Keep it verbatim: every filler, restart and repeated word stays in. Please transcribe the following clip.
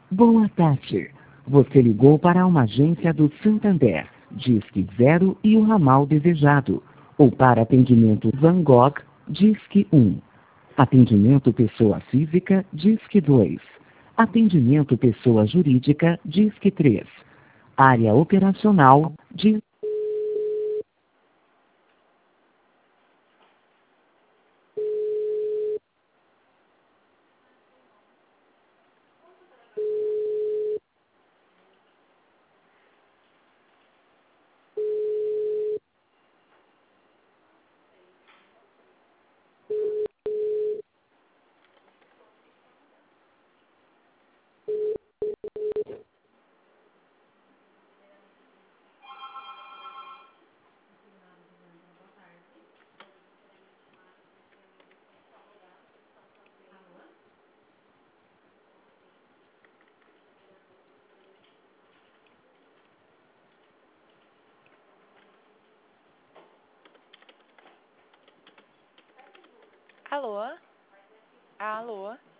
Boa tarde. Você ligou para uma agência do Santander, Disque Zero e o ramal desejado. Ou para atendimento Van Gogh, Disque um. Atendimento pessoa física, Disque dois. Atendimento pessoa jurídica, Disque três. Área operacional, Disque... Alô? Alô?